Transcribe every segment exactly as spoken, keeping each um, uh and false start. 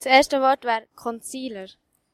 Das erste Wort wäre Concealer.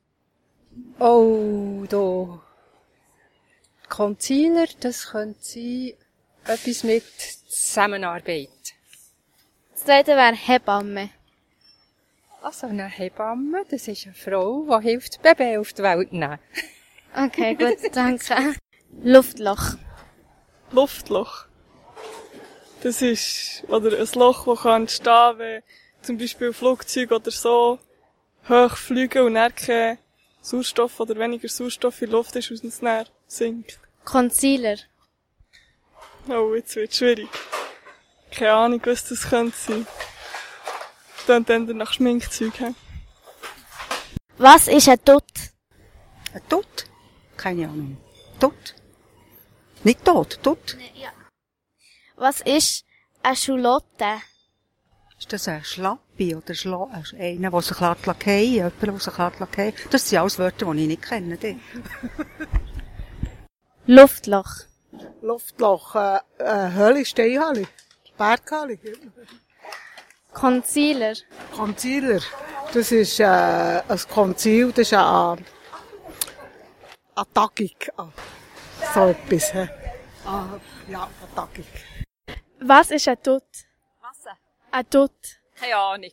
Oh, da. Concealer, das könnte sein, etwas mit Zusammenarbeit. Das zweite wäre Hebamme. Also eine Hebamme, das ist eine Frau, die hilft, Baby auf die Welt zu nehmen. Okay, gut, danke. Luftloch. Luftloch. Das ist, oder ein Loch, das kann entstehen, wenn zum Beispiel Flugzeuge oder so hoch fliegen und dann kein Sauerstoff oder weniger Sauerstoff in der Luft ist und es dann sinkt. Concealer. Oh, jetzt wird es schwierig. Keine Ahnung, was das könnte sein. Dann dann nach Schminkzeug. He? Was ist ein Dutt? Ein Tod? Keine Ahnung. Tod? Nicht tot, tot? Ja. Was ist eine Schalotte? Ist das ein Schlappi oder Schla einer, der sich lackieren lässt? Jemand, der sich lackieren lässt? Das sind alles Wörter, die ich nicht kenne. Die. Luftloch. Luftloch, äh, äh, Hölle, Steinhalle, Berghalle. Concealer. Concealer, das ist äh, ein Conceal, das ist eine Attackung. So etwas. He. Ah, ja, Attackung. Was ist ein Dutt? Was? Ein Dutt. Keine Ahnung.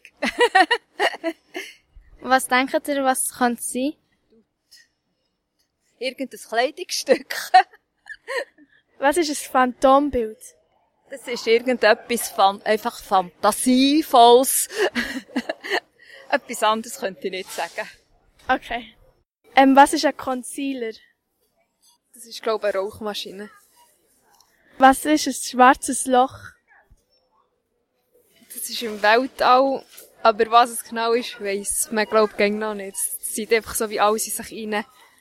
Was denkt ihr, was könnte es sein? Irgendein Kleidungsstück. Was ist ein Phantombild? Das ist irgendetwas fan- einfach Fantasievolles. Etwas anderes könnte ich nicht sagen. Okay. Ähm, was ist ein Concealer? Das ist, glaube ich, eine Rauchmaschine. Was ist ein schwarzes Loch? Das ist im Weltall, aber was es genau ist, weiss man, glaube ich, noch nicht. Es sind einfach so wie alles in sich rein